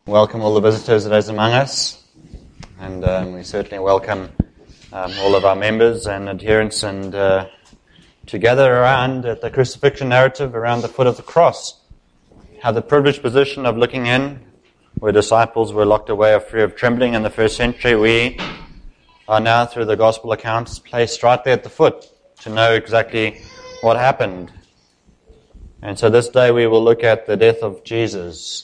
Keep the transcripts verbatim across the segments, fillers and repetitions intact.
Welcome all the visitors that is among us, and um, we certainly welcome um, all of our members and adherents and uh, to gather around at the crucifixion narrative around the foot of the cross. Have the privileged position of looking in where disciples were locked away of fear of trembling in the first century. We are now, through the gospel accounts, placed right there at the foot to know exactly what happened. And so this day we will look at the death of Jesus.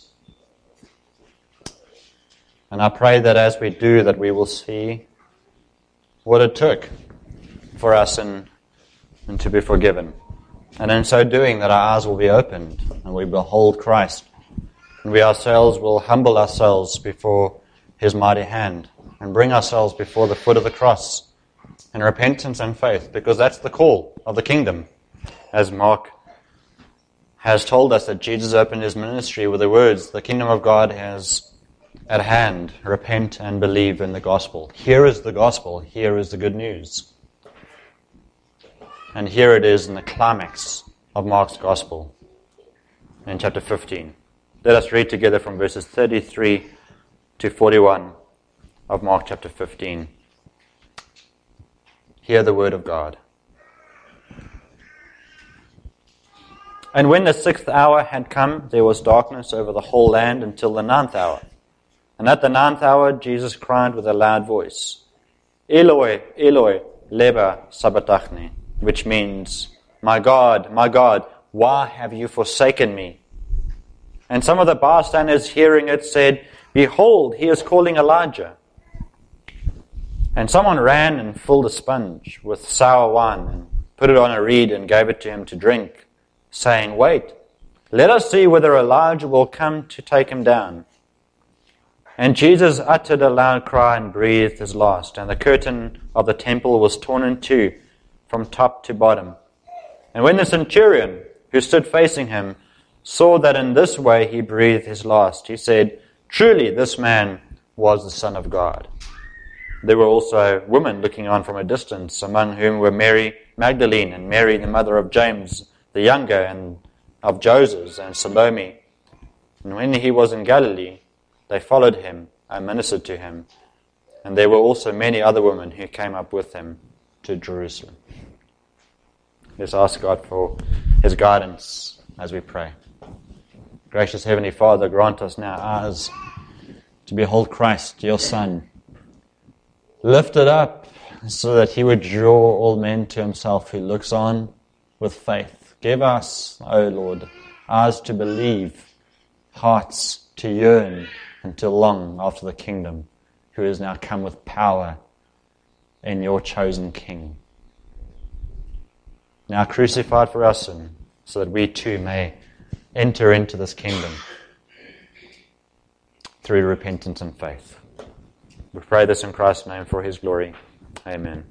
And I pray that as we do, that we will see what it took for us and, and to be forgiven. And in so doing, that our eyes will be opened and we behold Christ. And we ourselves will humble ourselves before His mighty hand and bring ourselves before the foot of the cross in repentance and faith, because that's the call of the kingdom. As Mark has told us, that Jesus opened His ministry with the words, "The kingdom of God has at hand, repent and believe in the gospel." Here is the gospel, here is the good news. And here it is in the climax of Mark's gospel in chapter fifteen. Let us read together from verses thirty-three to forty-one of Mark chapter fifteen. Hear the word of God. And when the sixth hour had come, there was darkness over the whole land until the ninth hour. And at the ninth hour, Jesus cried with a loud voice, "Eloi, Eloi, lema sabachthani," which means, "My God, my God, why have you forsaken me?" And some of the bystanders hearing it said, "Behold, he is calling Elijah." And someone ran and filled a sponge with sour wine and put it on a reed and gave it to him to drink, saying, "Wait, let us see whether Elijah will come to take him down." And Jesus uttered a loud cry and breathed his last, and the curtain of the temple was torn in two from top to bottom. And when the centurion, who stood facing him, saw that in this way he breathed his last, he said, "Truly this man was the Son of God." There were also women looking on from a distance, among whom were Mary Magdalene and Mary the mother of James the younger and of Joses and Salome. And when he was in Galilee, they followed him and ministered to him. And there were also many other women who came up with him to Jerusalem. Let's ask God for His guidance as we pray. Gracious Heavenly Father, grant us now eyes to behold Christ, your Son, lifted up so that He would draw all men to Himself who looks on with faith. Give us, O Lord, eyes to believe, hearts to yearn, and to long after the kingdom, who is now come with power in your chosen King. Now crucified for our sin, so that we too may enter into this kingdom through repentance and faith. We pray this in Christ's name for His glory. Amen.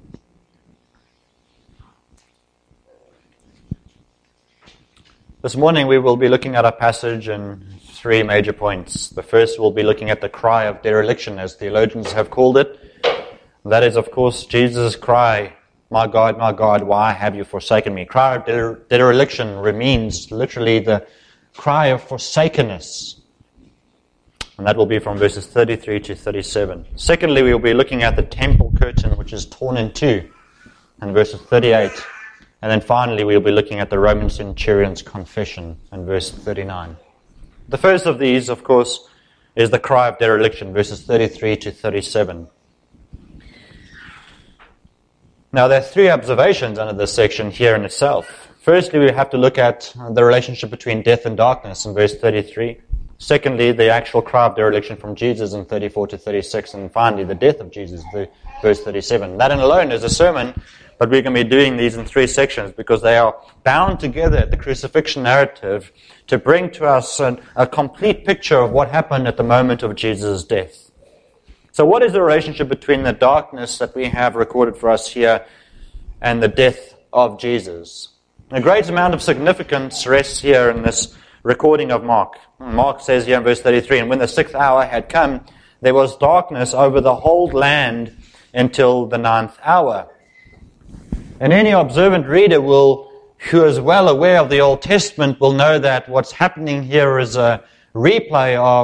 This morning we will be looking at a passage in three major points. The first will be looking at the cry of dereliction, as theologians have called it. That is, of course, Jesus' cry, "My God, my God, why have you forsaken me?" Cry of der- dereliction means literally the cry of forsakenness. And that will be from verses thirty-three to thirty-seven. Secondly, we will be looking at the temple curtain, which is torn in two, in verses thirty-eight. And then finally, we'll be looking at the Roman centurion's confession in verse thirty-nine. The first of these, of course, is the cry of dereliction, verses thirty-three to thirty-seven. Now, there are three observations under this section here in itself. Firstly, we have to look at the relationship between death and darkness in verse thirty-three. Secondly, the actual cry of dereliction from Jesus in thirty-four to thirty-six. And finally, the death of Jesus, verse thirty-seven. That in alone is a sermon, but we're going to be doing these in three sections because they are bound together at the crucifixion narrative to bring to us a, a complete picture of what happened at the moment of Jesus' death. So what is the relationship between the darkness that we have recorded for us here and the death of Jesus? A great amount of significance rests here in this recording of Mark. Mark says here in verse thirty-three, "And when the sixth hour had come, there was darkness over the whole land until the ninth hour." And any observant reader will, who is well aware of the Old Testament, will know that what's happening here is a replay of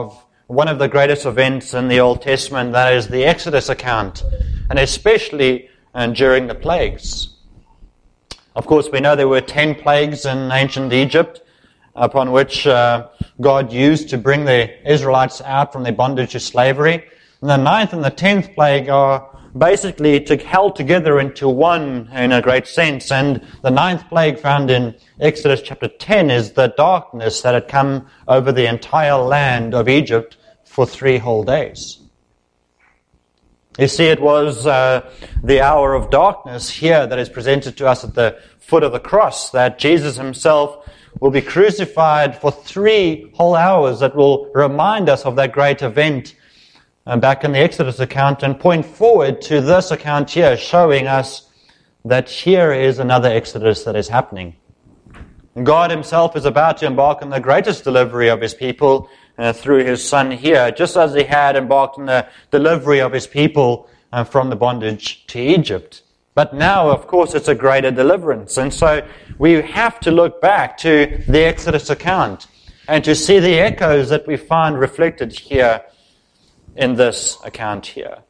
one of the greatest events in the Old Testament, that is the Exodus account, and especially uh, during the plagues. Of course, we know there were ten plagues in ancient Egypt, upon which uh, God used to bring the Israelites out from their bondage to slavery. And the ninth and the tenth plague are basically to, held together into one in a great sense. And the ninth plague found in Exodus chapter ten is the darkness that had come over the entire land of Egypt for three whole days. You see, it was uh, the hour of darkness here that is presented to us at the foot of the cross, that Jesus himself will be crucified for three whole hours, that will remind us of that great event uh, back in the Exodus account and point forward to this account here, showing us that here is another Exodus that is happening. God himself is about to embark on the greatest delivery of his people uh, through his Son here, just as he had embarked on the delivery of his people uh, from the bondage to Egypt. But now, of course, it's a greater deliverance. And so we have to look back to the Exodus account and to see the echoes that we find reflected here in this account here.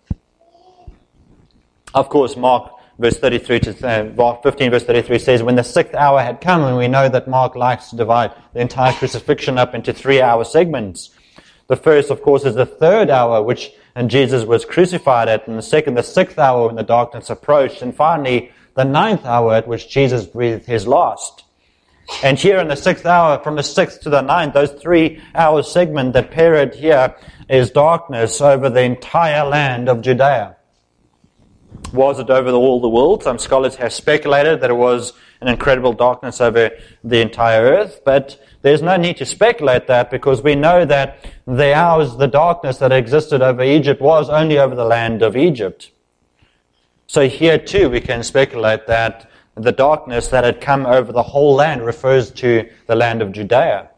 Of course, Mark verse thirty-three to uh, fifteen verse thirty-three says, when the sixth hour had come, and we know that Mark likes to divide the entire crucifixion up into three-hour segments. The first, of course, is the third hour, which and Jesus was crucified at, and the second, the sixth hour when the darkness approached, and finally, the ninth hour at which Jesus breathed his last. And here in the sixth hour, from the sixth to the ninth, those three-hour segment, that period here is darkness over the entire land of Judea. Was it over all the world? Some scholars have speculated that it was an incredible darkness over the entire earth, but there's no need to speculate that, because we know that the hours, the darkness that existed over Egypt was only over the land of Egypt. So here too we can speculate that the darkness that had come over the whole land refers to the land of Judea.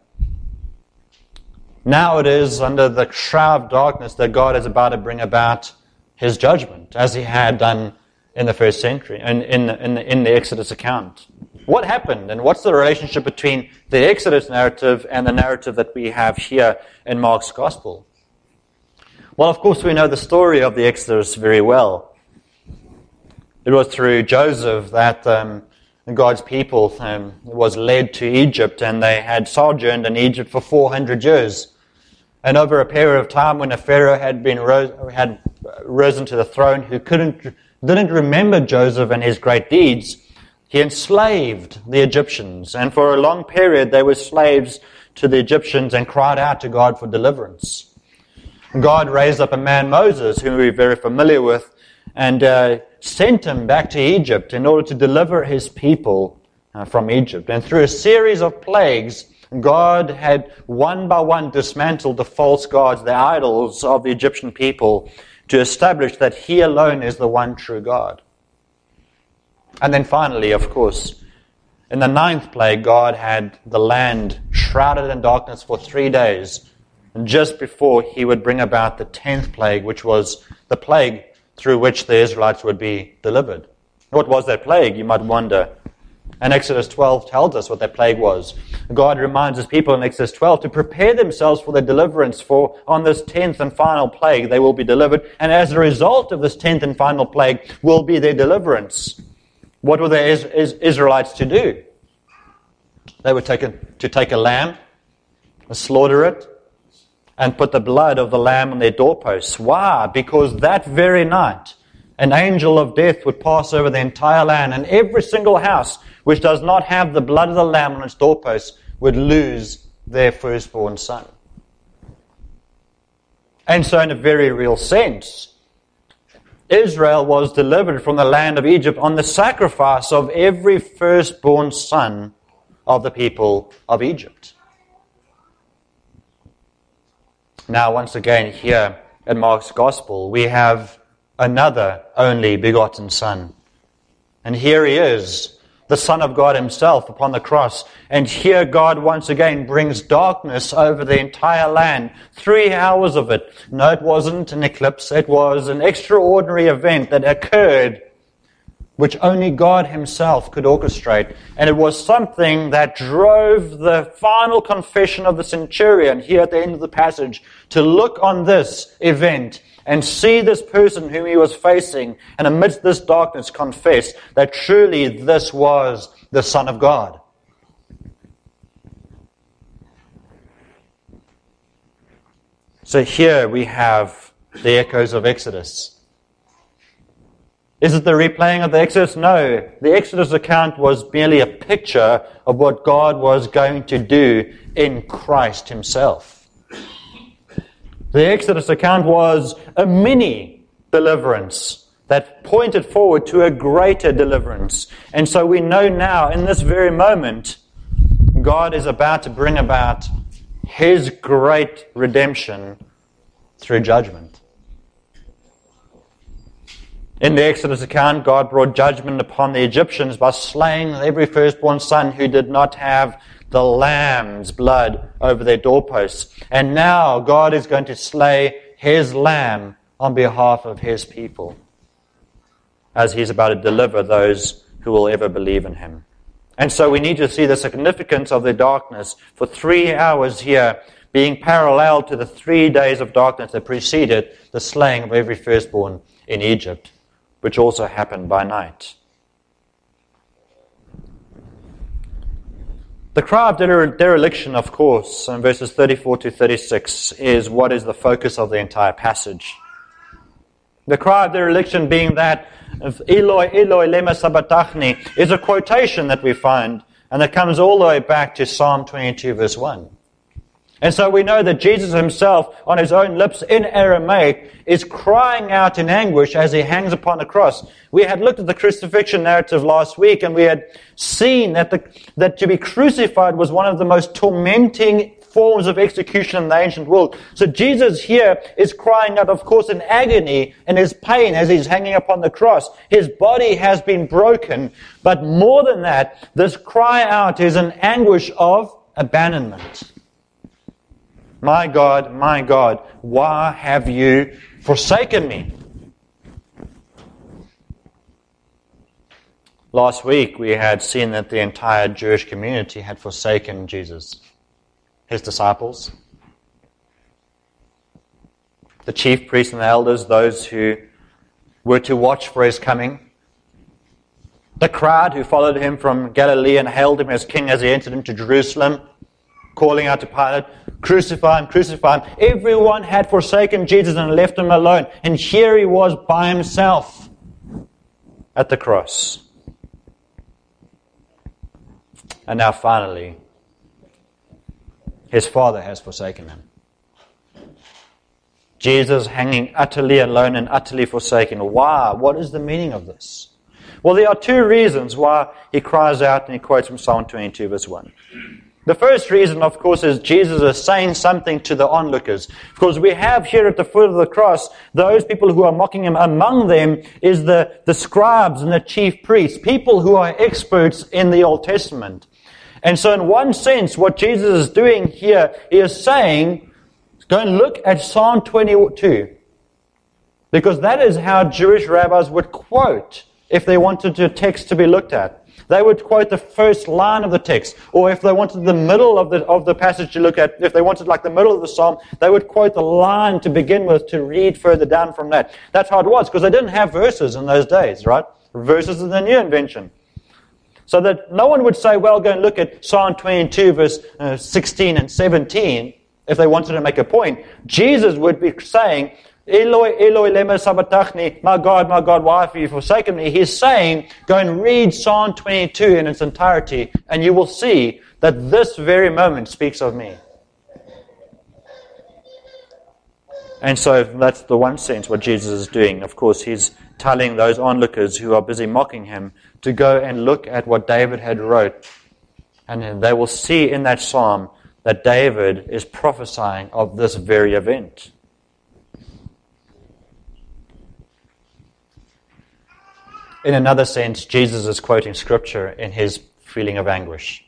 Now it is under the shroud of darkness that God is about to bring about his judgment, as he had done in the first century, and in, in, in, in the Exodus account. What happened, and what's the relationship between the Exodus narrative and the narrative that we have here in Mark's Gospel? Well, of course, we know the story of the Exodus very well. It was through Joseph that um, God's people um, was led to Egypt, and they had sojourned in Egypt for four hundred years. And over a period of time when a Pharaoh had been ro- had risen to the throne, who couldn't didn't remember Joseph and his great deeds, he enslaved the Egyptians. And for a long period they were slaves to the Egyptians and cried out to God for deliverance. God raised up a man, Moses, whom we're very familiar with, and uh, sent him back to Egypt in order to deliver his people uh, from Egypt. And through a series of plagues, God had one by one dismantled the false gods, the idols of the Egyptian people, to establish that he alone is the one true God. And then finally, of course, in the ninth plague, God had the land shrouded in darkness for three days, just before he would bring about the tenth plague, which was the plague through which the Israelites would be delivered. What was that plague, you might wonder? And Exodus twelve tells us what that plague was. God reminds his people in Exodus twelve to prepare themselves for their deliverance, for on this tenth and final plague they will be delivered. And as a result of this tenth and final plague will be their deliverance. What were the Is- Is- Israelites to do? They were taken to take a lamb, slaughter it, and put the blood of the lamb on their doorposts. Why? Because that very night an angel of death would pass over the entire land, and every single house which does not have the blood of the lamb on its doorposts would lose their firstborn son. And so in a very real sense, Israel was delivered from the land of Egypt on the sacrifice of every firstborn son of the people of Egypt. Now, once again, here in Mark's Gospel, we have another only begotten Son. And here he is, the Son of God himself upon the cross. And here God once again brings darkness over the entire land. Three hours of it. No, it wasn't an eclipse. It was an extraordinary event that occurred which only God himself could orchestrate. And it was something that drove the final confession of the centurion here at the end of the passage to look on this event and see this person whom he was facing, and amidst this darkness confess that truly this was the Son of God. So here we have the echoes of Exodus. Is it the replaying of the Exodus? No. The Exodus account was merely a picture of what God was going to do in Christ himself. The Exodus account was a mini deliverance that pointed forward to a greater deliverance. And so we know now, in this very moment, God is about to bring about his great redemption through judgment. In the Exodus account, God brought judgment upon the Egyptians by slaying every firstborn son who did not have the lamb's blood over their doorposts. And now God is going to slay his lamb on behalf of his people, as he's about to deliver those who will ever believe in him. And so we need to see the significance of the darkness for three hours here being parallel to the three days of darkness that preceded the slaying of every firstborn in Egypt, which also happened by night. The cry of dereliction, of course, in verses thirty-four to thirty-six, is what is the focus of the entire passage. The cry of dereliction being that of Eloi, Eloi, lema sabachthani, is a quotation that we find, and that comes all the way back to Psalm twenty-two, verse one. And so we know that Jesus himself, on his own lips in Aramaic, is crying out in anguish as he hangs upon the cross. We had looked at the crucifixion narrative last week, and we had seen that the, that to be crucified was one of the most tormenting forms of execution in the ancient world. So Jesus here is crying out, of course, in agony and his pain as he's hanging upon the cross. His body has been broken, but more than that, this cry out is an anguish of abandonment. My God, my God, why have you forsaken me? Last week we had seen that the entire Jewish community had forsaken Jesus, his disciples, the chief priests and the elders, those who were to watch for his coming, the crowd who followed him from Galilee and hailed him as king as he entered into Jerusalem, calling out to Pilate, crucify him, crucify him. Everyone had forsaken Jesus and left him alone. And here he was by himself at the cross. And now finally, his Father has forsaken him. Jesus hanging utterly alone and utterly forsaken. Why? What is the meaning of this? Well, there are two reasons why he cries out, and he quotes from Psalm twenty-two, verse one. The first reason, of course, is Jesus is saying something to the onlookers. Because we have here at the foot of the cross, those people who are mocking him. Among them is the, the scribes and the chief priests, people who are experts in the Old Testament. And so in one sense, what Jesus is doing here is saying, go and look at Psalm twenty-two. Because that is how Jewish rabbis would quote if they wanted a text to be looked at. They would quote the first line of the text, or if they wanted the middle of the of the passage to look at, if they wanted like the middle of the psalm, they would quote the line to begin with to read further down from that. That's how it was, because they didn't have verses in those days, right? Verses is a new invention. So that no one would say, well, go and look at Psalm twenty-two, verse uh, sixteen and seventeen, if they wanted to make a point. Jesus would be saying, Eloi, Eloi, lema sabachthani, my God, my God, why have you forsaken me? He's saying, go and read Psalm twenty-two in its entirety, and you will see that this very moment speaks of me. And so that's the one sense what Jesus is doing. Of course, he's telling those onlookers who are busy mocking him to go and look at what David had wrote. And they will see in that psalm that David is prophesying of this very event. In another sense, Jesus is quoting Scripture in his feeling of anguish.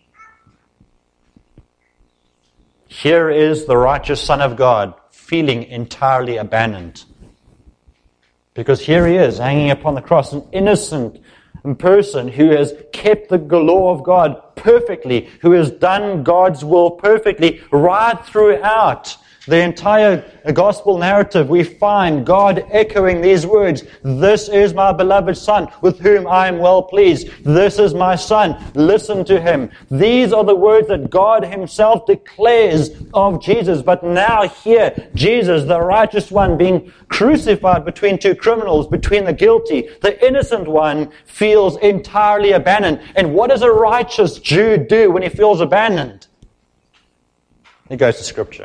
Here is the righteous Son of God feeling entirely abandoned. Because here he is, hanging upon the cross, an innocent person who has kept the law of God perfectly, who has done God's will perfectly right throughout the entire gospel narrative. We find God echoing these words, "This is my beloved Son, with whom I am well pleased. This is my Son, listen to him." These are the words that God himself declares of Jesus. But now here, Jesus, the righteous one, being crucified between two criminals, between the guilty, the innocent one, feels entirely abandoned. And what does a righteous Jew do when he feels abandoned? He goes to Scripture.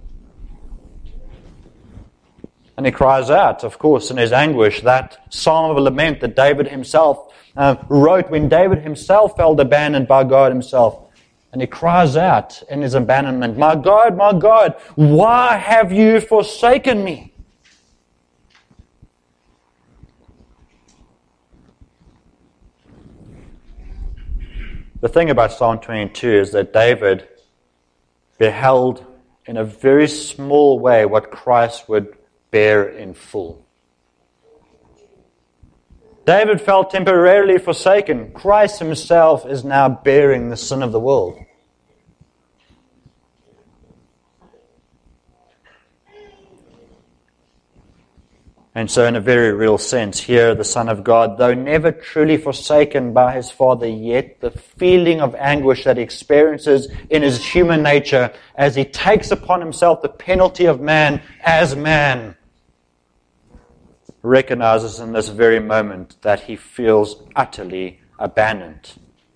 And he cries out, of course, in his anguish, that psalm of lament that David himself uh, wrote when David himself felt abandoned by God himself. And he cries out in his abandonment, "My God, my God, why have you forsaken me?" The thing about Psalm twenty-two is that David beheld in a very small way what Christ would bear in full. David felt temporarily forsaken. Christ himself is now bearing the sin of the world. And so in a very real sense, here the Son of God, though never truly forsaken by his Father, yet the feeling of anguish that he experiences in his human nature as he takes upon himself the penalty of man as man, recognizes in this very moment that he feels utterly abandoned.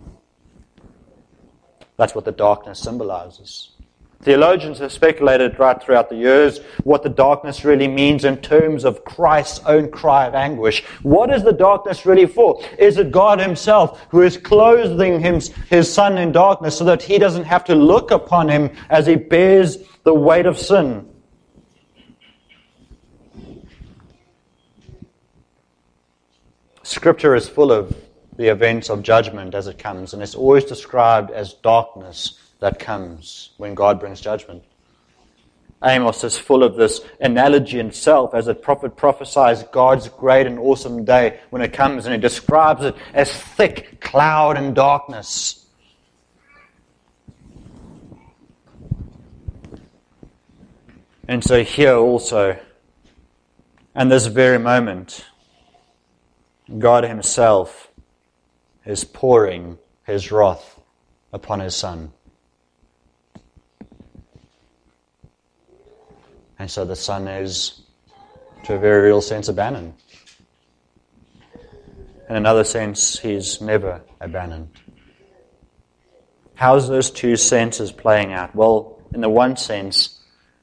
That's what the darkness symbolizes. Theologians have speculated right throughout the years what the darkness really means in terms of Christ's own cry of anguish. What is the darkness really for? Is it God himself who is clothing him, his Son in darkness so that he doesn't have to look upon him as he bears the weight of sin? Scripture is full of the events of judgment as it comes, and it's always described as darkness that comes when God brings judgment. Amos is full of this analogy itself as the prophet prophesies God's great and awesome day when it comes, and he describes it as thick cloud and darkness. And so here also, and this very moment, God himself is pouring his wrath upon his Son. And so the Son is, to a very real sense, abandoned. In another sense, he's never abandoned. How's those two senses playing out? Well, in the one sense,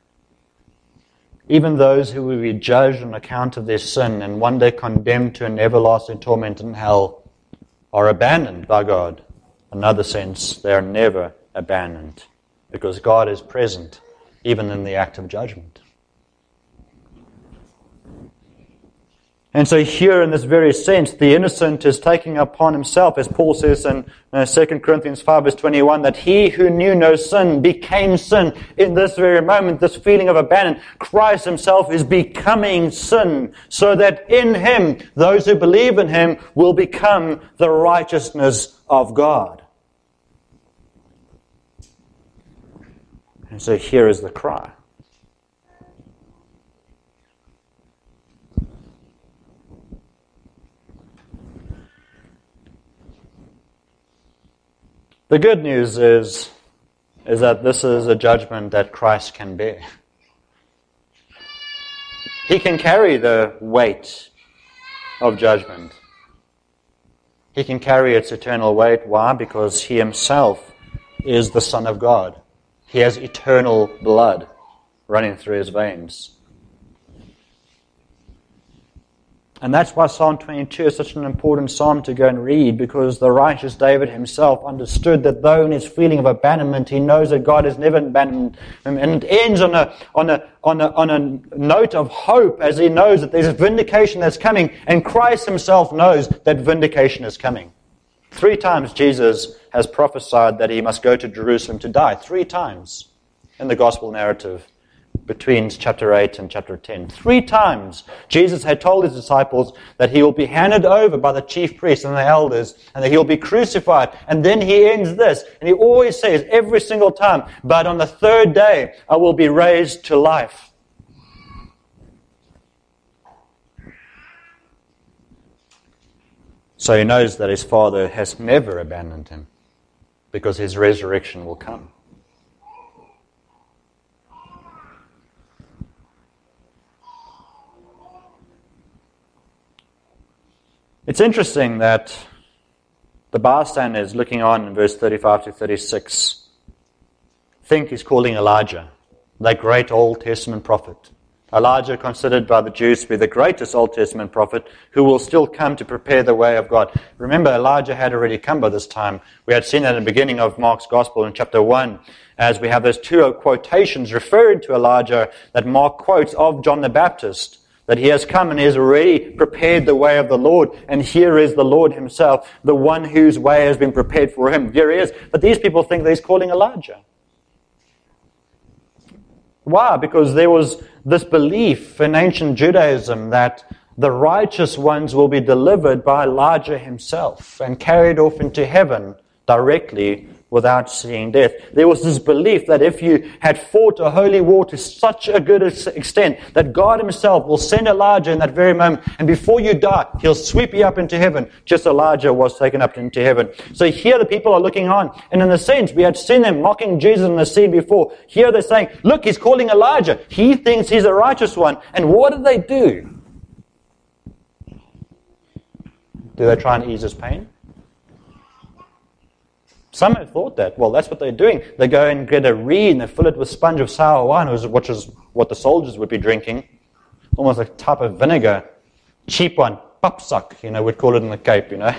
even those who will be judged on account of their sin and one day condemned to an everlasting torment in hell are abandoned by God. In another sense, they are never abandoned because God is present even in the act of judgment. And so here in this very sense, the innocent is taking upon himself, as Paul says in uh, Second Corinthians five verse twenty-one, that he who knew no sin became sin. In this very moment, this feeling of abandonment, Christ himself is becoming sin, so that in him, those who believe in him will become the righteousness of God. And so here is the cry. The good news is, is that this is a judgment that Christ can bear. He can carry the weight of judgment. He can carry its eternal weight. Why? Because he himself is the Son of God. He has eternal blood running through his veins. And that's why Psalm twenty-two is such an important psalm to go and read, because the righteous David himself understood that though in his feeling of abandonment, he knows that God has never abandoned him. And it ends on a, on a, on a, on a note of hope, as he knows that there's a vindication that's coming, and Christ himself knows that vindication is coming. Three times Jesus has prophesied that he must go to Jerusalem to die. Three times in the gospel narrative. between chapter eight and chapter ten. Three times Jesus had told his disciples that he will be handed over by the chief priests and the elders, and that he will be crucified. And then he ends this, and he always says every single time, but on the third day I will be raised to life. So he knows that his Father has never abandoned him, because his resurrection will come. It's interesting that the bystanders looking on in verse thirty-five to thirty-six think he's calling Elijah, that great Old Testament prophet. Elijah, considered by the Jews to be the greatest Old Testament prophet, who will still come to prepare the way of God. Remember, Elijah had already come by this time. We had seen that in the beginning of Mark's Gospel in chapter one, as we have those two quotations referring to Elijah that Mark quotes of John the Baptist, that he has come and he has already prepared the way of the Lord, and here is the Lord himself, the one whose way has been prepared for him. Here he is. But these people think that he's calling Elijah. Why? Because there was this belief in ancient Judaism that the righteous ones will be delivered by Elijah himself and carried off into heaven directly without seeing death. There was this belief that if you had fought a holy war to such a good extent that God himself will send Elijah in that very moment, and before you die, he'll sweep you up into heaven, just as Elijah was taken up into heaven. So here the people are looking on, and in a sense, we had seen them mocking Jesus in the scene before. Here they're saying, look, he's calling Elijah. He thinks he's a righteous one. And what do they do? Do they try and ease his pain? Some have thought that. Well, that's what they're doing. They go and get a reed and they fill it with sponge of sour wine, which is what the soldiers would be drinking. Almost like a type of vinegar. Cheap one. Papsak, you know, we'd call it in the Cape, you know.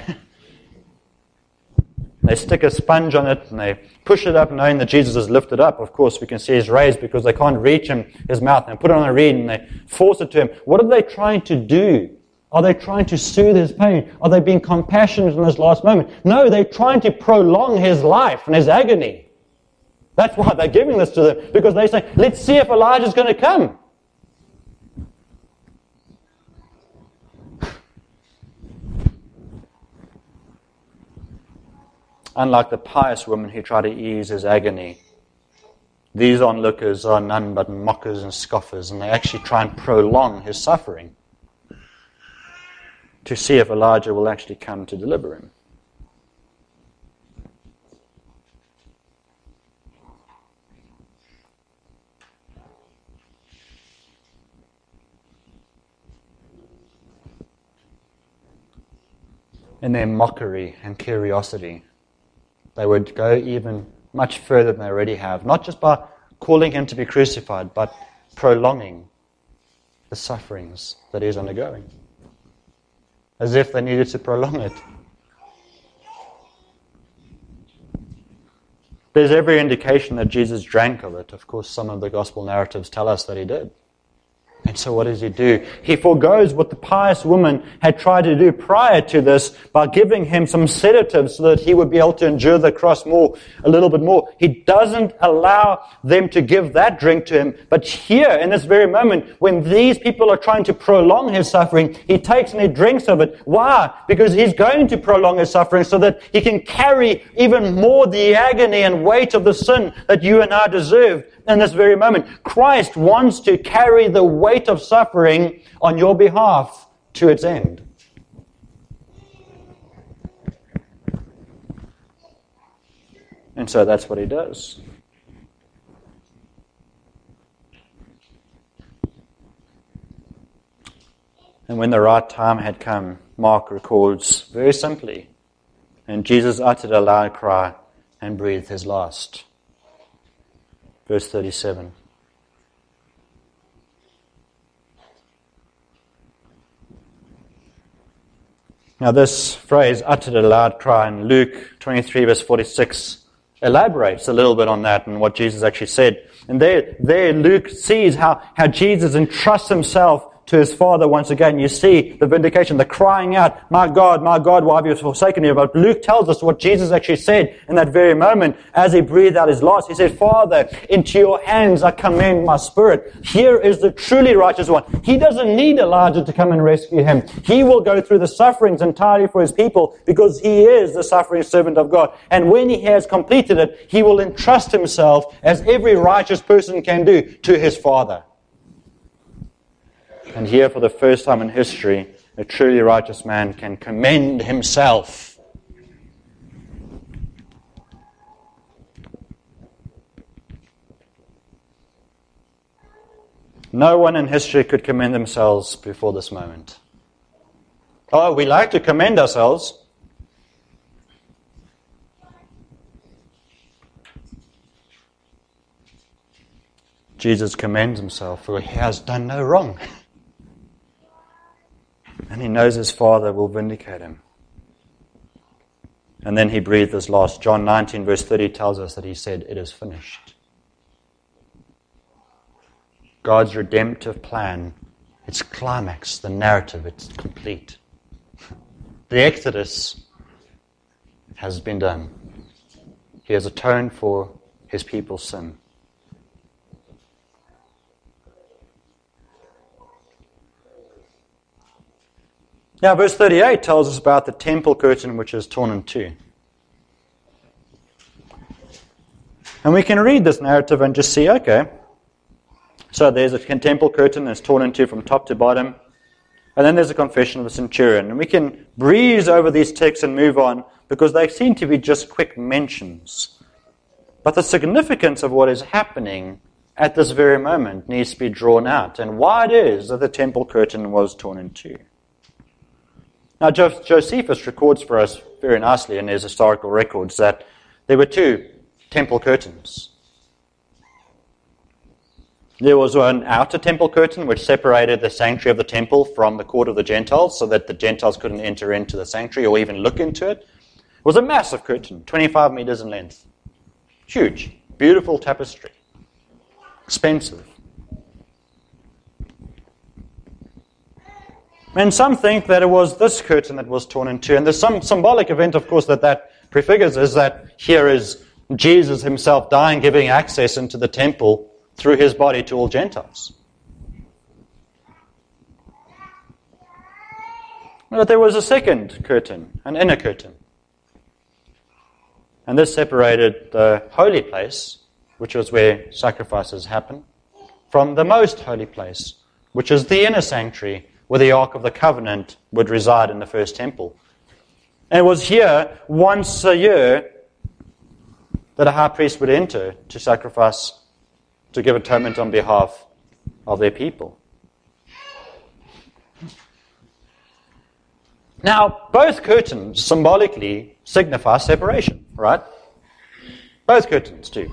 They stick a sponge on it and they push it up, knowing that Jesus is lifted up. Of course, we can see he's raised because they can't reach him, his mouth. And they put it on a reed and they force it to him. What are they trying to do? Are they trying to soothe his pain? Are they being compassionate in this last moment? No, they're trying to prolong his life and his agony. That's why they're giving this to them, because they say, let's see if Elijah's going to come. Unlike the pious woman who tried to ease his agony, these onlookers are none but mockers and scoffers, and they actually try and prolong his suffering to see if Elijah will actually come to deliver him. In their mockery and curiosity, they would go even much further than they already have, not just by calling him to be crucified, but prolonging the sufferings that he is undergoing, as if they needed to prolong it. There's every indication that Jesus drank of it. Of course, some of the gospel narratives tell us that he did. And so what does he do? He forgoes what the pious woman had tried to do prior to this by giving him some sedatives so that he would be able to endure the cross more, a little bit more. He doesn't allow them to give that drink to him. But here, in this very moment, when these people are trying to prolong his suffering, he takes and he drinks of it. Why? Because he's going to prolong his suffering so that he can carry even more the agony and weight of the sin that you and I deserve. In this very moment, Christ wants to carry the weight of suffering on your behalf to its end. And so that's what he does. And when the right time had come, Mark records very simply, and Jesus uttered a loud cry and breathed his last. Verse thirty-seven. Now this phrase, uttered a loud cry, in Luke twenty-three verse forty-six, elaborates a little bit on that and what Jesus actually said. And there, there Luke sees how, how Jesus entrusts himself to his Father once again. You see the vindication, the crying out, my God, my God, why have you forsaken me? But Luke tells us what Jesus actually said in that very moment as he breathed out his last. He said, Father, into your hands I commend my spirit. Here is the truly righteous one. He doesn't need Elijah to come and rescue him. He will go through the sufferings entirely for his people because he is the suffering servant of God. And when he has completed it, he will entrust himself, as every righteous person can do, to his Father. And here, for the first time in history, a truly righteous man can commend himself. No one in history could commend themselves before this moment. Oh, we like to commend ourselves. Jesus commends himself, for he has done no wrong. And he knows his Father will vindicate him. And then he breathed his last. John nineteen verse thirty tells us that he said, it is finished. God's redemptive plan, its climax, the narrative, it's complete. The Exodus has been done. He has atoned for his people's sin. Now, verse thirty-eight tells us about the temple curtain which is torn in two. And we can read this narrative and just see, okay, so there's a temple curtain that's torn in two from top to bottom, and then there's a confession of the centurion. And we can breeze over these texts and move on because they seem to be just quick mentions. But the significance of what is happening at this very moment needs to be drawn out, and why it is that the temple curtain was torn in two. Now, Josephus records for us very nicely in his historical records that there were two temple curtains. There was an outer temple curtain which separated the sanctuary of the temple from the court of the Gentiles so that the Gentiles couldn't enter into the sanctuary or even look into it. It was a massive curtain, twenty-five meters in length. Huge, beautiful tapestry. Expensive. And some think that it was this curtain that was torn in two. And there's some symbolic event, of course, that that prefigures is that here is Jesus himself dying, giving access into the temple through his body to all Gentiles. But there was a second curtain, an inner curtain. And this separated the holy place, which was where sacrifices happen, from the most holy place, which is the inner sanctuary, where the Ark of the Covenant would reside in the first temple. And it was here, once a year, that a high priest would enter to sacrifice, to give atonement on behalf of their people. Now, both curtains symbolically signify separation, right? Both curtains do.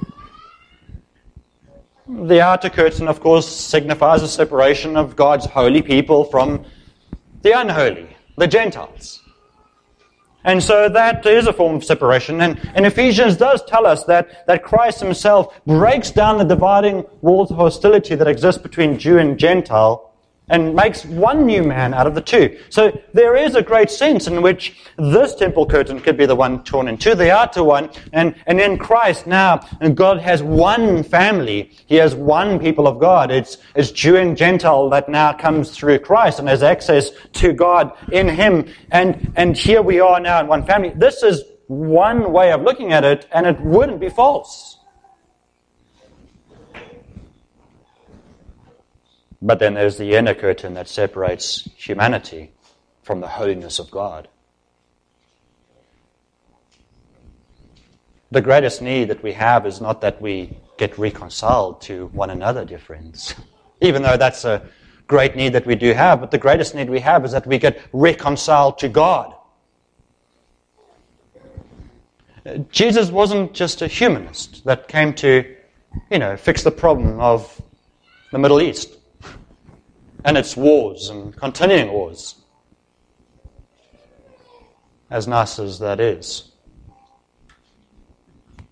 The outer curtain, of course, signifies a separation of God's holy people from the unholy, the Gentiles. And so that is a form of separation. And, and Ephesians does tell us that, that Christ himself breaks down the dividing walls of hostility that exist between Jew and Gentile and makes one new man out of the two. So there is a great sense in which this temple curtain could be the one torn in two, the outer one, and, and in Christ now, and God has one family. He has one people of God. It's, it's Jew and Gentile that now comes through Christ and has access to God in him. And, and here we are now in one family. This is one way of looking at it, and it wouldn't be false. But then there's the inner curtain that separates humanity from the holiness of God. The greatest need that we have is not that we get reconciled to one another, dear friends, even though that's a great need that we do have, but the greatest need we have is that we get reconciled to God. Jesus wasn't just a humanist that came to, you know, fix the problem of the Middle East and its wars and continuing wars, as nice as that is.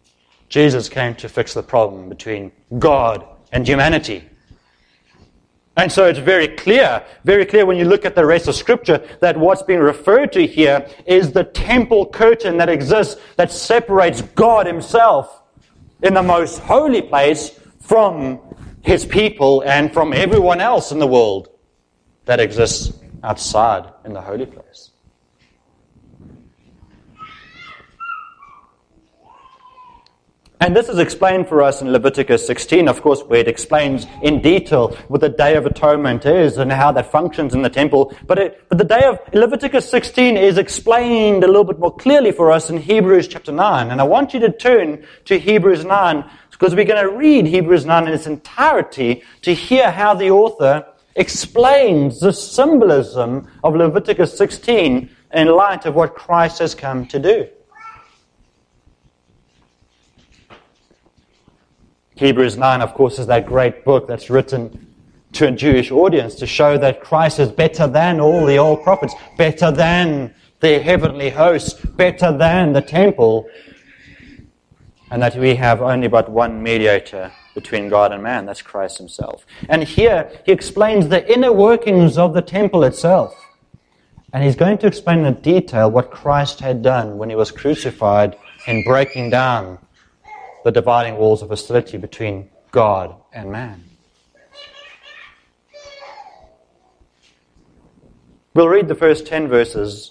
Jesus came to fix the problem between God and humanity. And so it's very clear, very clear when you look at the rest of Scripture that what's being referred to here is the temple curtain that exists that separates God Himself in the most holy place from His people and from everyone else in the world that exists outside in the holy place. And this is explained for us in Leviticus sixteen, of course, where it explains in detail what the Day of Atonement is and how that functions in the temple. But, it, but the Day of Leviticus sixteen is explained a little bit more clearly for us in Hebrews chapter nine. And I want you to turn to Hebrews nine, because we're going to read Hebrews nine in its entirety to hear how the author explains the symbolism of Leviticus sixteen in light of what Christ has come to do. Hebrews nine, of course, is that great book that's written to a Jewish audience to show that Christ is better than all the old prophets, better than the heavenly hosts, better than the temple, and that we have only but one mediator between God and man, that's Christ Himself. And here he explains the inner workings of the temple itself. And he's going to explain in detail what Christ had done when He was crucified in breaking down the dividing walls of hostility between God and man. We'll read the first ten verses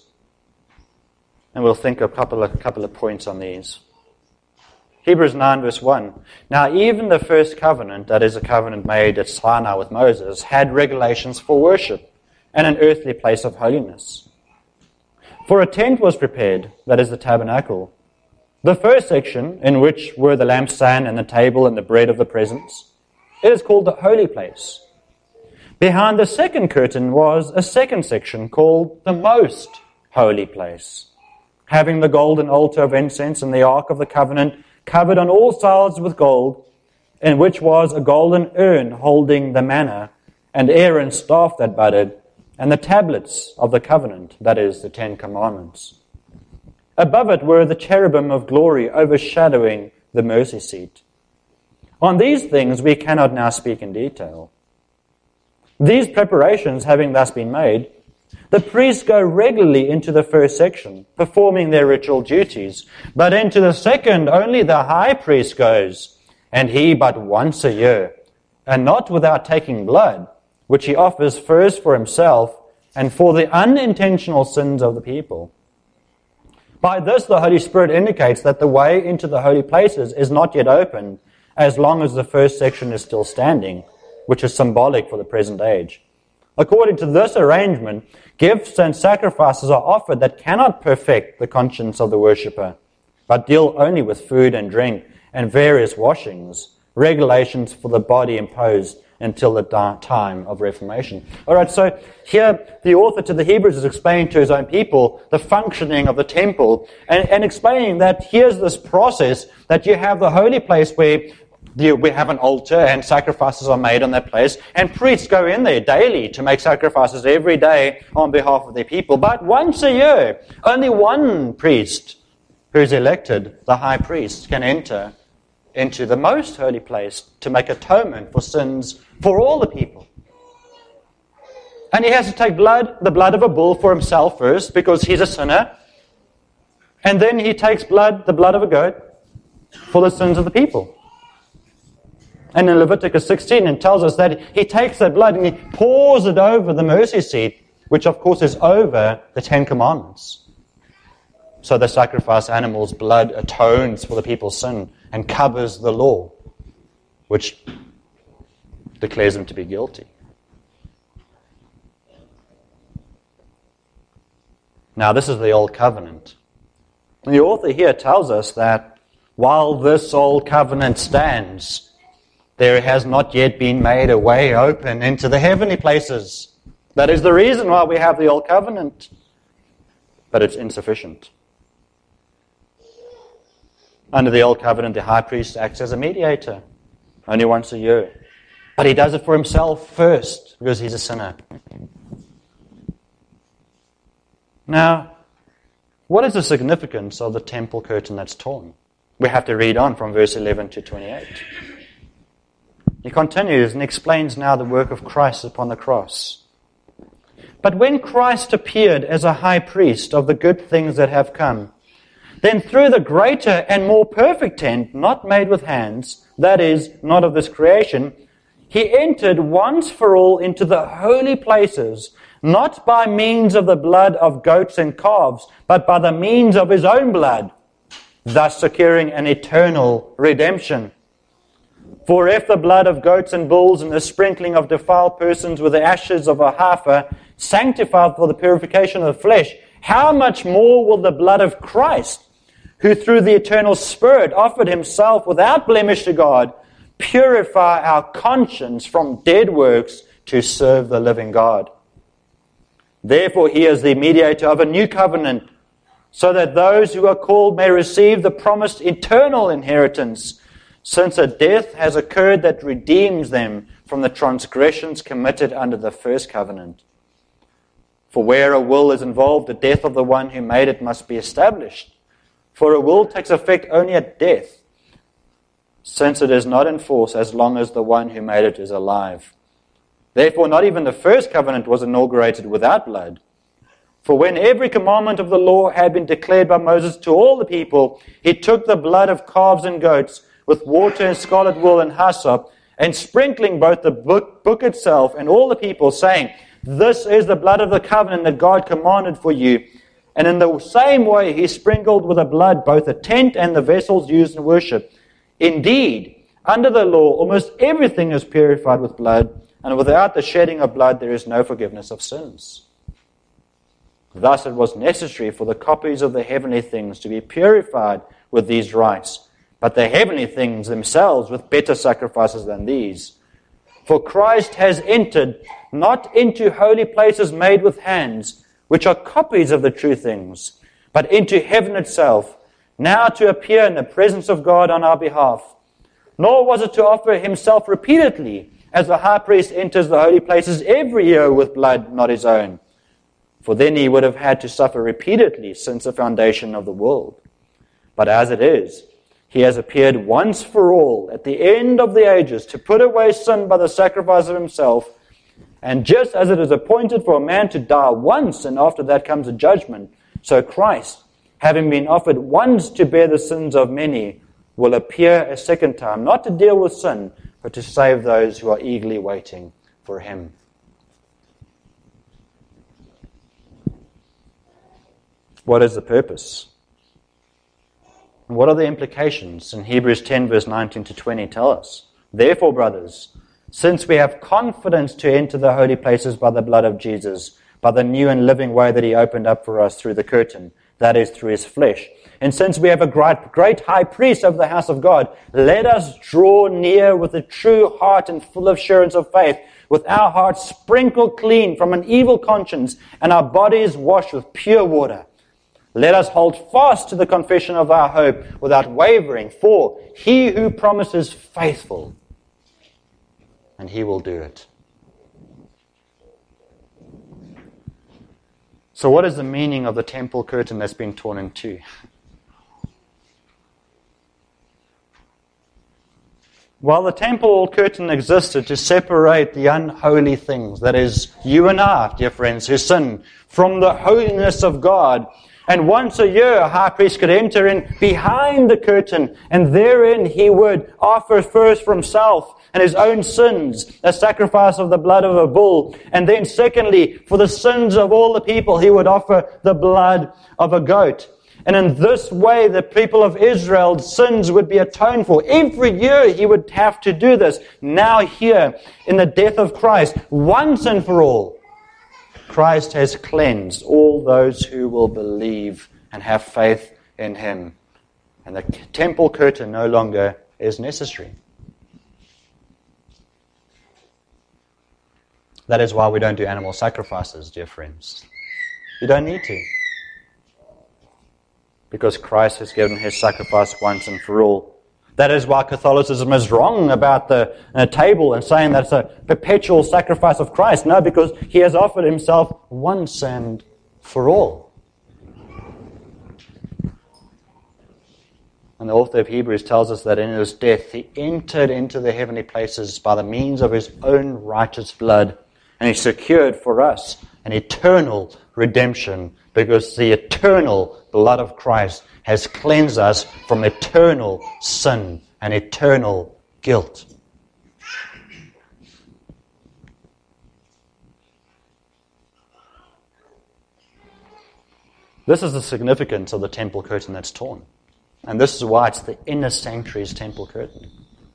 and we'll think a couple of, couple of points on these. Hebrews nine verse one. Now even the first covenant, that is a covenant made at Sinai with Moses, had regulations for worship and an earthly place of holiness. For a tent was prepared, that is the tabernacle. The first section, in which were the lampstand and the table and the bread of the presence, it is called the holy place. Behind the second curtain was a second section called the most holy place, having the golden altar of incense and the ark of the covenant covered on all sides with gold, in which was a golden urn holding the manna, and Aaron's staff that budded, and the tablets of the covenant, that is, the Ten Commandments. Above it were the cherubim of glory overshadowing the mercy seat. On these things we cannot now speak in detail. These preparations having thus been made, the priests go regularly into the first section, performing their ritual duties. But into the second only the high priest goes, and he but once a year, and not without taking blood, which he offers first for himself and for the unintentional sins of the people. By this, the Holy Spirit indicates that the way into the holy places is not yet opened, as long as the first section is still standing, which is symbolic for the present age. According to this arrangement, gifts and sacrifices are offered that cannot perfect the conscience of the worshipper, but deal only with food and drink and various washings, regulations for the body imposed until the time of Reformation. All right, so here the author to the Hebrews is explaining to his own people the functioning of the temple and, and explaining that here's this process that you have the holy place where you, we have an altar and sacrifices are made on that place, and priests go in there daily to make sacrifices every day on behalf of their people. But once a year, only one priest who's elected, the high priest, can enter into the most holy place to make atonement for sins for all the people. And he has to take blood, the blood of a bull for himself first, because he's a sinner. And then he takes blood, the blood of a goat, for the sins of the people. And in Leviticus sixteen, it tells us that he takes that blood and he pours it over the mercy seat, which of course is over the Ten Commandments. So the sacrificed animal's blood atones for the people's sin and covers the law, which declares them to be guilty. Now, this is the Old Covenant. And the author here tells us that while this Old Covenant stands, there has not yet been made a way open into the heavenly places. That is the reason why we have the Old Covenant. But it's insufficient. Under the Old Covenant, the high priest acts as a mediator, only once a year. But he does it for himself first, because he's a sinner. Now, what is the significance of the temple curtain that's torn? We have to read on from verse eleven to twenty-eight. He continues and explains now the work of Christ upon the cross. But when Christ appeared as a high priest of the good things that have come, then through the greater and more perfect tent, not made with hands, that is, not of this creation, he entered once for all into the holy places, not by means of the blood of goats and calves, but by the means of his own blood, thus securing an eternal redemption. For if the blood of goats and bulls and the sprinkling of defiled persons with the ashes of a heifer sanctified for the purification of the flesh, how much more will the blood of Christ, who through the eternal Spirit offered himself without blemish to God, purify our conscience from dead works to serve the living God? Therefore he is the mediator of a new covenant, so that those who are called may receive the promised eternal inheritance, since a death has occurred that redeems them from the transgressions committed under the first covenant. For where a will is involved, the death of the one who made it must be established. For a will takes effect only at death, since it is not in force as long as the one who made it is alive. Therefore, not even the first covenant was inaugurated without blood. For when every commandment of the law had been declared by Moses to all the people, he took the blood of calves and goats with water and scarlet wool and hyssop, and sprinkling both the book, book itself and all the people, saying, "This is the blood of the covenant that God commanded for you." And in the same way he sprinkled with the blood both the tent and the vessels used in worship. Indeed, under the law, almost everything is purified with blood, and without the shedding of blood there is no forgiveness of sins. Thus it was necessary for the copies of the heavenly things to be purified with these rites, but the heavenly things themselves with better sacrifices than these. For Christ has entered not into holy places made with hands, which are copies of the true things, but into heaven itself, now to appear in the presence of God on our behalf. Nor was it to offer himself repeatedly, as the high priest enters the holy places every year with blood not his own. For then he would have had to suffer repeatedly since the foundation of the world. But as it is, he has appeared once for all at the end of the ages to put away sin by the sacrifice of himself. And just as it is appointed for a man to die once, and after that comes a judgment, so Christ, having been offered once to bear the sins of many, will appear a second time, not to deal with sin, but to save those who are eagerly waiting for him. What is the purpose? What are the implications? In Hebrews ten, verse nineteen to twenty tell us, "Therefore, brothers, since we have confidence to enter the holy places by the blood of Jesus, by the new and living way that he opened up for us through the curtain, that is, through his flesh, and since we have a great, great high priest over the house of God, let us draw near with a true heart and full assurance of faith, with our hearts sprinkled clean from an evil conscience and our bodies washed with pure water. Let us hold fast to the confession of our hope without wavering, for he who promises faithful, and he will do it." So what is the meaning of the temple curtain that's been torn in two? While the temple curtain existed to separate the unholy things, that is, you and I, dear friends, who sin, from the holiness of God, and once a year a high priest could enter in behind the curtain, and therein he would offer first for himself and his own sins a sacrifice of the blood of a bull, and then secondly, for the sins of all the people, he would offer the blood of a goat. And in this way, the people of Israel's sins would be atoned for. Every year he would have to do this. Now here, in the death of Christ, once and for all, Christ has cleansed all those who will believe and have faith in him. And the temple curtain no longer is necessary. That is why we don't do animal sacrifices, dear friends. You don't need to. Because Christ has given his sacrifice once and for all. That is why Catholicism is wrong about the uh, table and saying that it's a perpetual sacrifice of Christ. No, because he has offered himself once and for all. And the author of Hebrews tells us that in his death he entered into the heavenly places by the means of his own righteous blood, and he secured for us an eternal redemption, because the eternal blood of Christ has cleansed us from eternal sin and eternal guilt. This is the significance of the temple curtain that's torn. And this is why it's the inner sanctuary's temple curtain.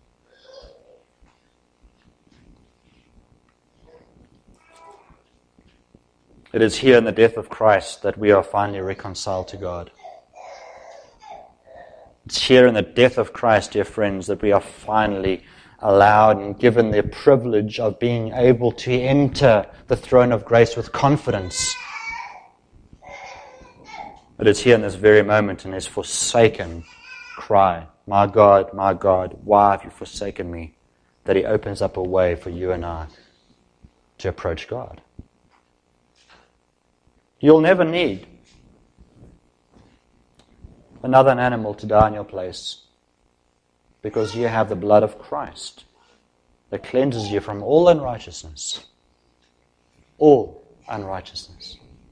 It is here in the death of Christ that we are finally reconciled to God. It's here in the death of Christ, dear friends, that we are finally allowed and given the privilege of being able to enter the throne of grace with confidence. It is here in this very moment in his forsaken cry, "My God, my God, why have you forsaken me?" that he opens up a way for you and I to approach God. You'll never need another animal to die in your place, because you have the blood of Christ that cleanses you from all unrighteousness. All unrighteousness.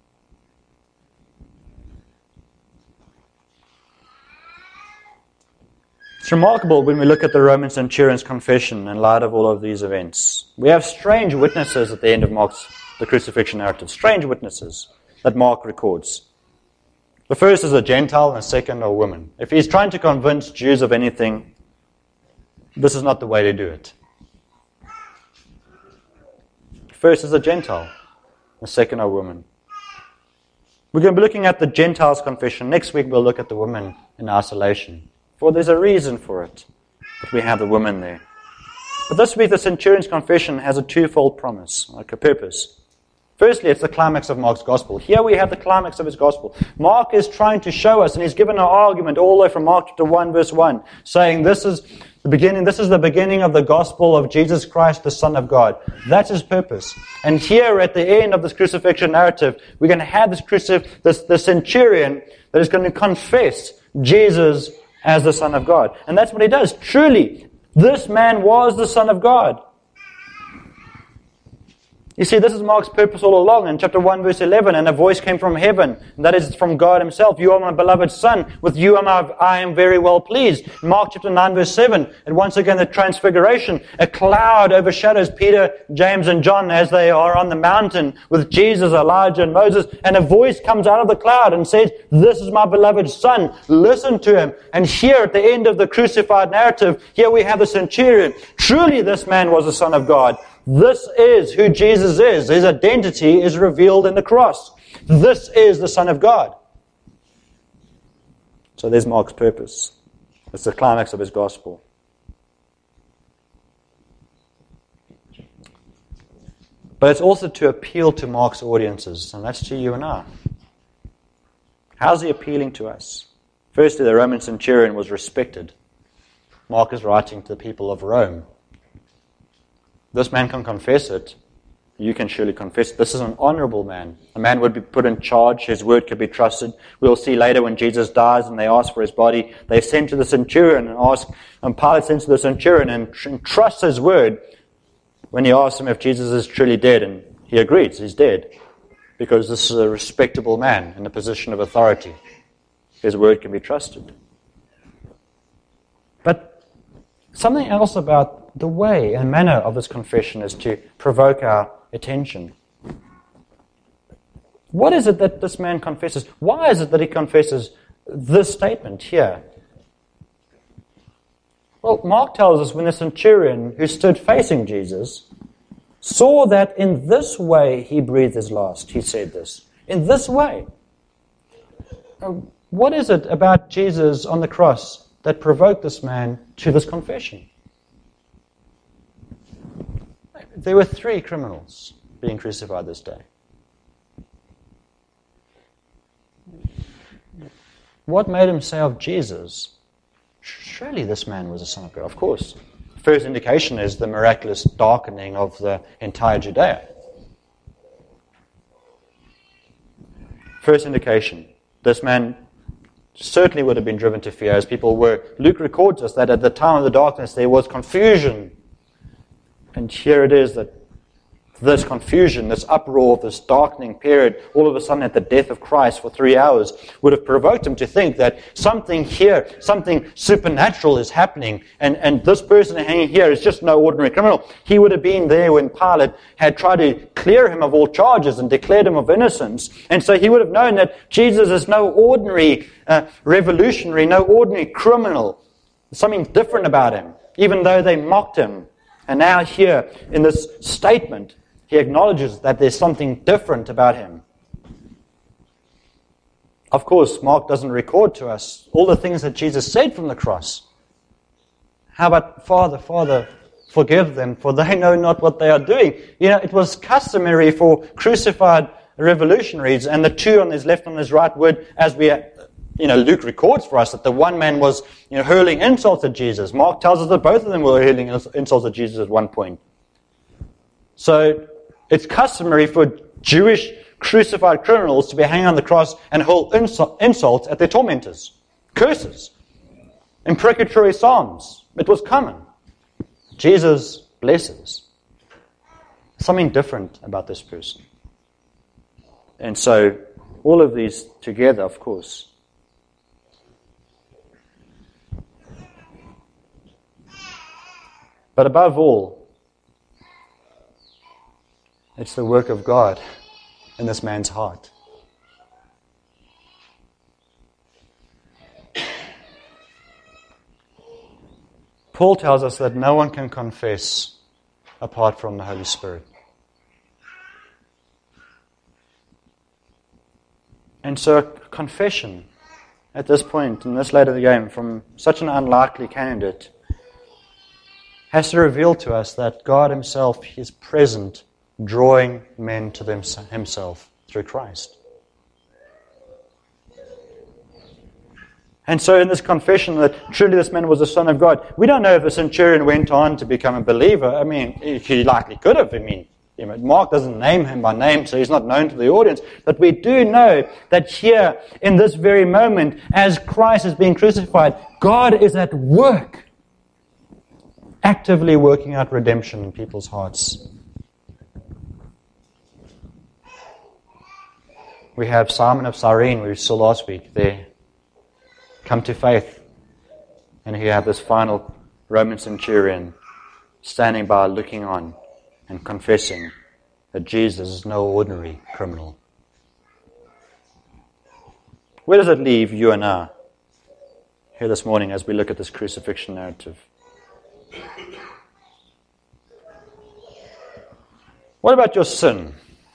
It's remarkable when we look at the Roman centurion's confession in light of all of these events. We have strange witnesses at the end of Mark's the crucifixion narrative. Strange witnesses that Mark records. The first is a Gentile and the second a woman. If he's trying to convince Jews of anything, this is not the way to do it. First is a Gentile, the second a woman. We're going to be looking at the Gentile's confession. Next week we'll look at the woman in isolation. For there's a reason for it, that we have the woman there. But this week the centurion's confession has a twofold promise, like a purpose. Firstly, it's the climax of Mark's gospel. Here we have the climax of his gospel. Mark is trying to show us, and he's given an argument all the way from Mark chapter one, verse one, saying this is the beginning, this is the beginning of the gospel of Jesus Christ, the Son of God. That's his purpose. And here at the end of this crucifixion narrative, we're going to have this crucif- this the centurion that is going to confess Jesus as the Son of God. And that's what he does. Truly, this man was the Son of God. You see, this is Mark's purpose all along. In chapter one, verse eleven, and a voice came from heaven, and that is from God himself. "You are my beloved Son. With you am I, I am very well pleased." In Mark chapter nine, verse seven, and once again the transfiguration. A cloud overshadows Peter, James, and John as they are on the mountain with Jesus, Elijah, and Moses. And a voice comes out of the cloud and says, "This is my beloved Son. Listen to him." And here at the end of the crucified narrative, here we have the centurion. Truly this man was the Son of God. This is who Jesus is. His identity is revealed in the cross. This is the Son of God. So there's Mark's purpose. It's the climax of his gospel. But it's also to appeal to Mark's audiences, and that's to you and I. How's he appealing to us? Firstly, the Roman centurion was respected. Mark is writing to the people of Rome. This man can confess it. You can surely confess it. This is an honorable man. A man would be put in charge. His word could be trusted. We'll see later when Jesus dies and they ask for his body, they send to the centurion and ask, and Pilate sends to the centurion and, and trusts his word when he asks him if Jesus is truly dead, and he agrees, he's dead, because this is a respectable man in a position of authority. His word can be trusted. But something else about the way and manner of his confession is to provoke our attention. What is it that this man confesses? Why is it that he confesses this statement here? Well, Mark tells us when the centurion who stood facing Jesus saw that in this way he breathed his last, he said this. In this way. What is it about Jesus on the cross that provoked this man to this confession? There were three criminals being crucified this day. What made him say of Jesus, surely this man was the Son of God? Of course. The first indication is the miraculous darkening of the entire Judea. First indication, this man certainly would have been driven to fear, as people were. Luke records us that at the time of the darkness there was confusion. And here it is that this confusion, this uproar, this darkening period, all of a sudden at the death of Christ for three hours, would have provoked him to think that something here, something supernatural is happening, and, and this person hanging here is just no ordinary criminal. He would have been there when Pilate had tried to clear him of all charges and declared him of innocence, and so he would have known that Jesus is no ordinary uh, revolutionary, no ordinary criminal. There's something different about him, even though they mocked him. And now here, in this statement, he acknowledges that there's something different about him. Of course, Mark doesn't record to us all the things that Jesus said from the cross. How about, Father, Father, forgive them, for they know not what they are doing. You know, it was customary for crucified revolutionaries, and the two on his left and his right would, as we, you know, Luke records for us, that the one man was, you know, hurling insults at Jesus. Mark tells us that both of them were hurling insults at Jesus at one point. So, it's customary for Jewish crucified criminals to be hanging on the cross and hurl insults at their tormentors, curses, imprecatory psalms. It was common. Jesus blesses. Something different about this person. And so, all of these together, of course. But above all, it's the work of God in this man's heart. Paul tells us that no one can confess apart from the Holy Spirit. And so confession at this point, in this late of the game, from such an unlikely candidate, has to reveal to us that God himself is present, drawing men to them, himself through Christ. And so in this confession that truly this man was the Son of God, we don't know if the centurion went on to become a believer. I mean, he likely could have. I mean, you know, Mark doesn't name him by name, so he's not known to the audience. But we do know that here, in this very moment, as Christ is being crucified, God is at work, actively working out redemption in people's hearts. We have Simon of Cyrene, we saw last week, there, come to faith. And here you have this final Roman centurion standing by, looking on and confessing that Jesus is no ordinary criminal. Where does it leave you and I here this morning as we look at this crucifixion narrative? What about your sin?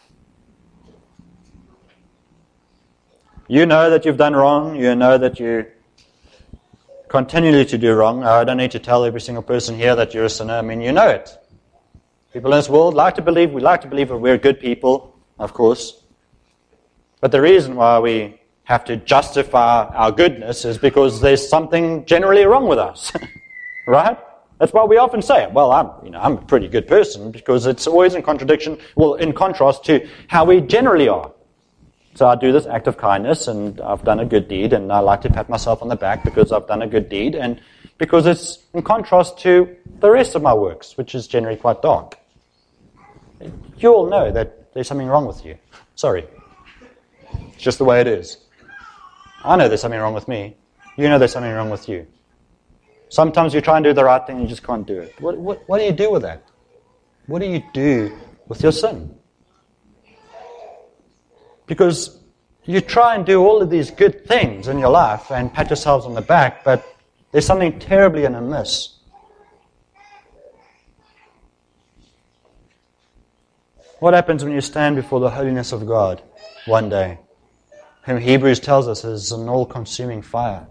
You know that you've done wrong. You know that you continually to do wrong. I don't need to tell every single person here that you're a sinner. I mean, you know it. People in this world like to believe, we like to believe that we're good people, of course. But the reason why we have to justify our goodness is because there's something generally wrong with us. Right? That's why we often say, well, I'm, you know, I'm a pretty good person, because it's always in contradiction, well, in contrast to how we generally are. So I do this act of kindness, and I've done a good deed, and I like to pat myself on the back because I've done a good deed, and because it's in contrast to the rest of my works, which is generally quite dark. You all know that there's something wrong with you. Sorry. It's just the way it is. I know there's something wrong with me. You know there's something wrong with you. Sometimes you try and do the right thing and you just can't do it. What, what, what do you do with that? What do you do with your sin? Because you try and do all of these good things in your life and pat yourselves on the back, but there's something terribly amiss. What happens when you stand before the holiness of God one day, whom Hebrews tells us is an all-consuming fire?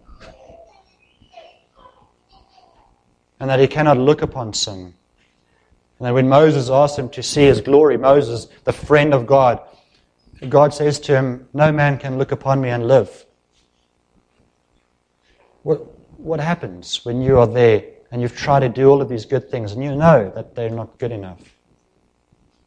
And that he cannot look upon sin. And that when Moses asked him to see his glory, Moses, the friend of God, God says to him, no man can look upon me and live. What, what happens when you are there and you've tried to do all of these good things and you know that they're not good enough?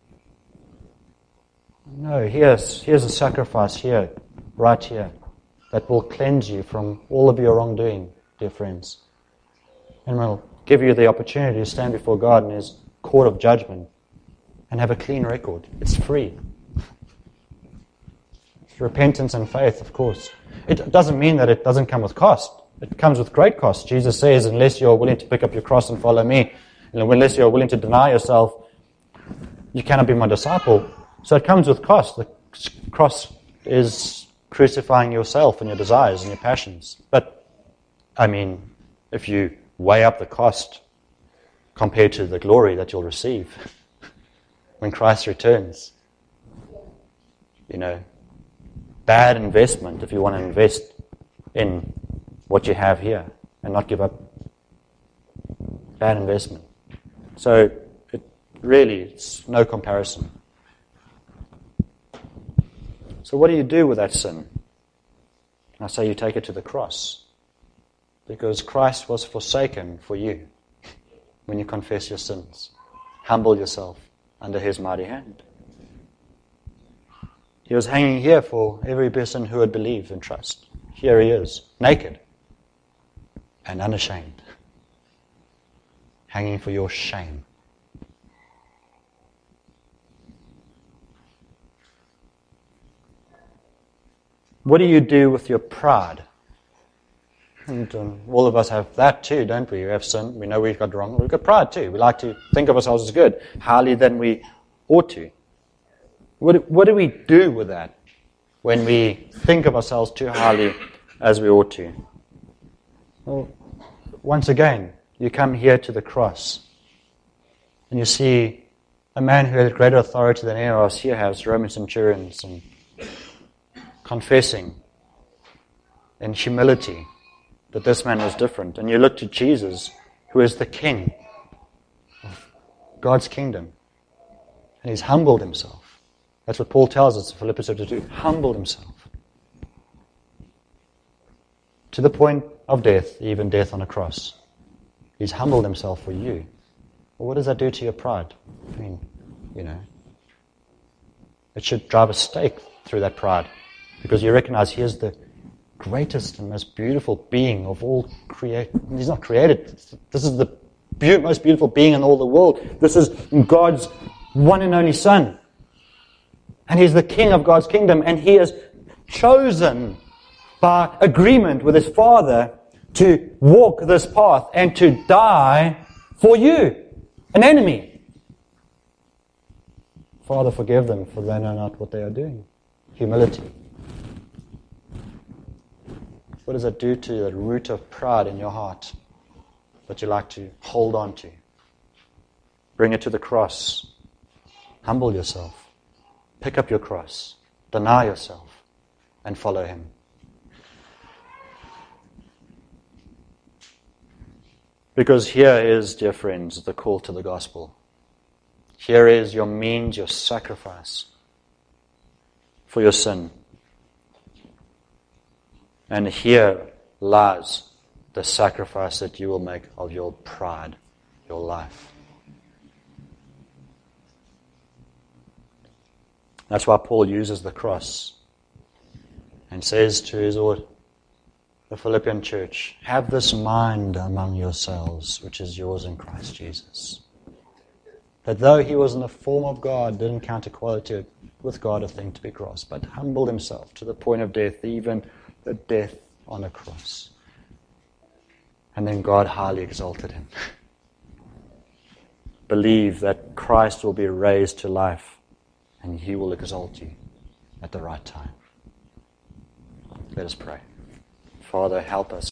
No, here's, here's a sacrifice here, right here. that will cleanse you from all of your wrongdoing, dear friends. And will give you the opportunity to stand before God in His court of judgment and have a clean record. It's free. It's repentance and faith, of course. It doesn't mean that it doesn't come with cost. It comes with great cost. Jesus says, unless you're willing to pick up your cross and follow me, unless you're willing to deny yourself, you cannot be my disciple. So it comes with cost. The cross is crucifying yourself and your desires and your passions. But, I mean, if you weigh up the cost compared to the glory that you'll receive when Christ returns, you know, bad investment if you want to invest in what you have here and not give up. Bad investment. So it really, it's no comparison. So what do you do with that sin? I say you take it to the cross, because Christ was forsaken for you when you confess your sins. Humble yourself under His mighty hand. He was hanging here for every person who would believe and trust. Here He is, naked and unashamed, hanging for your shame. What do you do with your pride? And um, all of us have that too, don't we? We have sin. We know we've got wrong. We've got pride too. We like to think of ourselves as good, highly than we ought to. What, what do we do with that when we think of ourselves too highly as we ought to? Well, once again, you come here to the cross and you see a man who had greater authority than any of us here has, Roman centurions, and confessing in humility that this man was different. And you look to Jesus, who is the King of God's kingdom. And He's humbled Himself. That's what Paul tells us in Philippians chapter two. Humbled Himself. To the point of death, even death on a cross. He's humbled Himself for you. Well, what does that do to your pride? I mean, you know, it should drive a stake through that pride, because you recognize He is the greatest and most beautiful being of all created. He's not created. This is the be- most beautiful being in all the world. This is God's one and only Son. And He's the King of God's kingdom, and He is chosen by agreement with His Father to walk this path and to die for you, an enemy. Father, forgive them, for they know not what they are doing. Humility. What does that do to the root of pride in your heart that you like to hold on to? Bring it to the cross. Humble yourself. Pick up your cross. Deny yourself and follow Him. Because here is, dear friends, the call to the gospel. Here is your means, your sacrifice for your sin. And here lies the sacrifice that you will make of your pride, your life. That's why Paul uses the cross and says to his the Philippian church, have this mind among yourselves, which is yours in Christ Jesus. That though He was in the form of God, didn't count equality with God a thing to be grasped, but humbled Himself to the point of death, even the death on a cross. And then God highly exalted Him. Believe that Christ will be raised to life, and He will exalt you at the right time. Let us pray. Father, help us.